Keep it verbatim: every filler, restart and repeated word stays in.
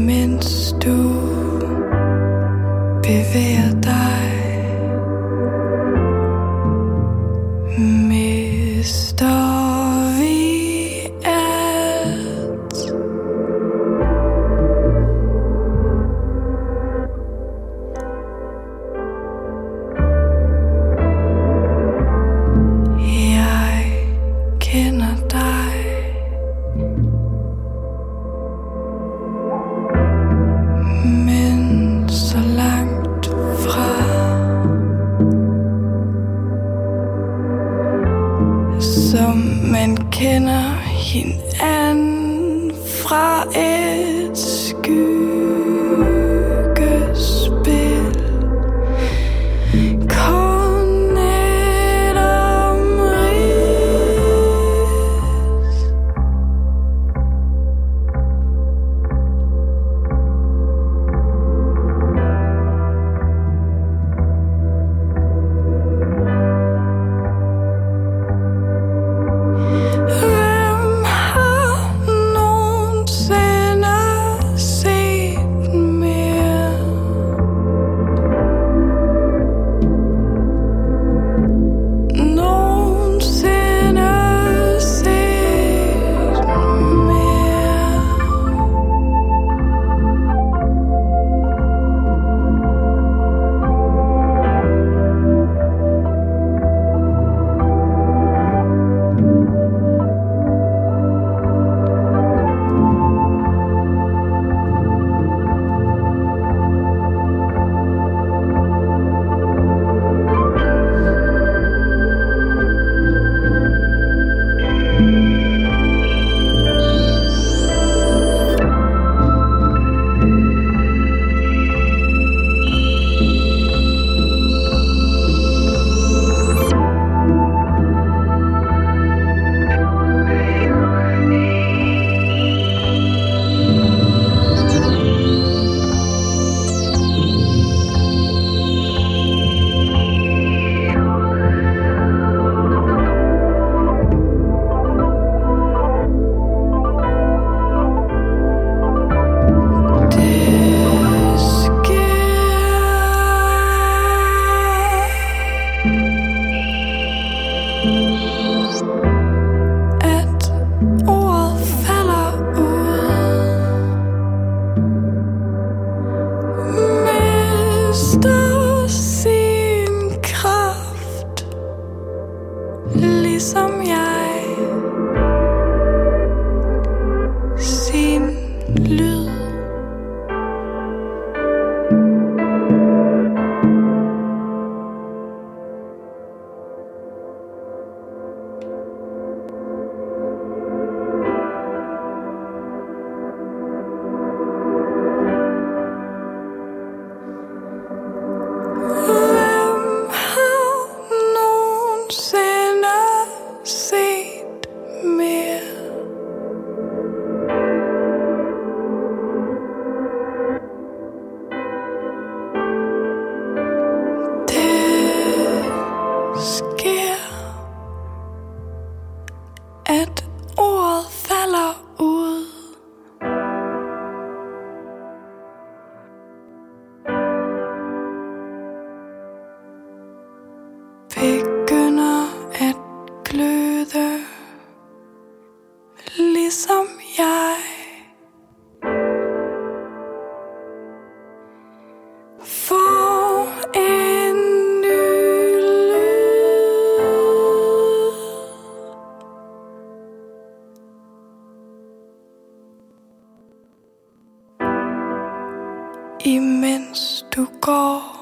Imens du bevæger dig, mister vi alt. Jeg kender dig, men så langt fra, som man kender hinanden fra et skyggespil. Kun et omrids. Hvem har nogensinde set mere? Nogensinde set mere? At ordet falder ud, mister sin kraft, ligesom jeg, sin lyd. Hvem har nogensinde set mere? Det sker, at ordet falder ud. Begynder at gløde, ligesom jeg. For en ny lyd, imens du går.